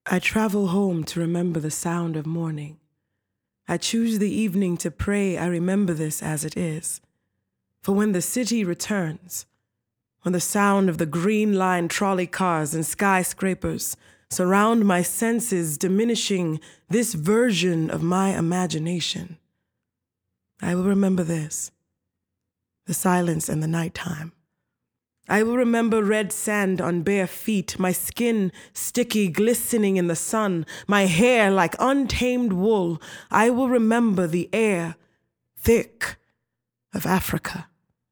I travel home to remember the sound of morning. I choose the evening to pray. I remember this as it is. For when the city returns, when the sound of the green line trolley cars and skyscrapers surround my senses, diminishing this version of my imagination, I will remember this, the silence and the nighttime. I will remember red sand on bare feet, my skin sticky, glistening in the sun, my hair like untamed wool. I will remember the air, thick, of Africa.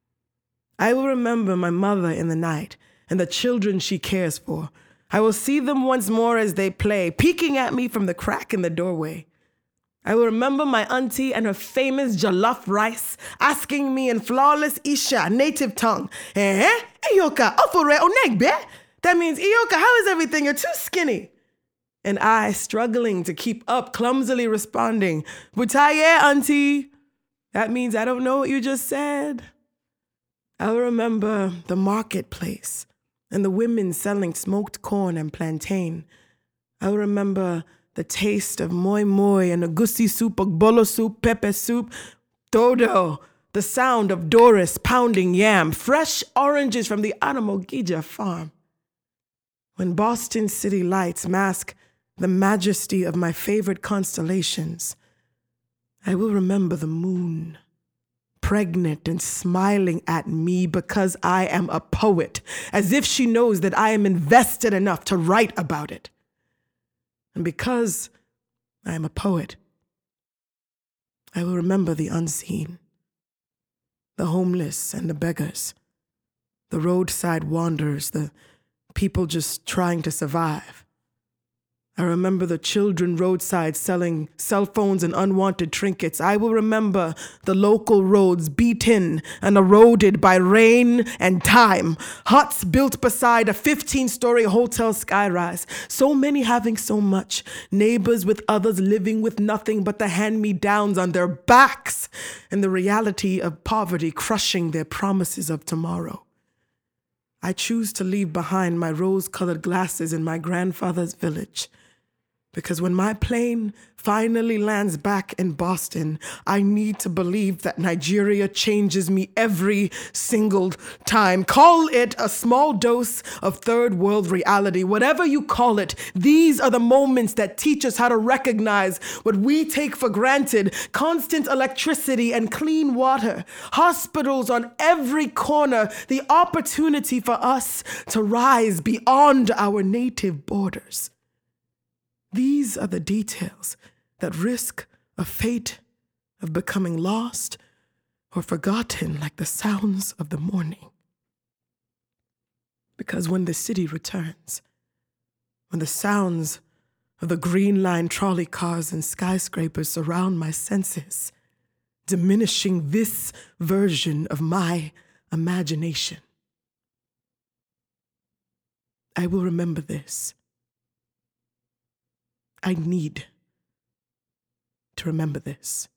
I will remember my mother in the night and the children she cares for. I will see them once more as they play, peeking at me from the crack in the doorway. I will remember my auntie and her famous jollof rice, asking me in flawless Isha, native tongue, Iyoka, ofore onegbe? That means, Iyoka, how is everything? You're too skinny. And I, struggling to keep up, clumsily responding, Butaye, auntie. That means I don't know what you just said. I will remember the marketplace and the women selling smoked corn and plantain. I will remember the taste of moi moi and agusi soup, ogbolo soup, pepper soup, dodo, the sound of Doris pounding yam, fresh oranges from the Anamogija farm. When Boston city lights mask the majesty of my favorite constellations, I will remember the moon, pregnant and smiling at me because I am a poet, as if she knows that I am invested enough to write about it. And because I am a poet, I will remember the unseen, the homeless and the beggars, the roadside wanderers, the people just trying to survive. I remember the children roadside selling cell phones and unwanted trinkets. I will remember the local roads beaten and eroded by rain and time. Huts built beside a 15-story hotel skyrise. So many having so much. Neighbors with others living with nothing but the hand-me-downs on their backs. And the reality of poverty crushing their promises of tomorrow. I choose to leave behind my rose-colored glasses in my grandfather's village. Because when my plane finally lands back in Boston, I need to believe that Nigeria changes me every single time. Call it a small dose of third world reality. Whatever you call it, these are the moments that teach us how to recognize what we take for granted. Constant electricity and clean water. Hospitals on every corner. The opportunity for us to rise beyond our native borders. These are the details that risk a fate of becoming lost or forgotten like the sounds of the morning. Because when the city returns, when the sounds of the green line trolley cars and skyscrapers surround my senses, diminishing this version of my imagination, I will remember this. I need to remember this.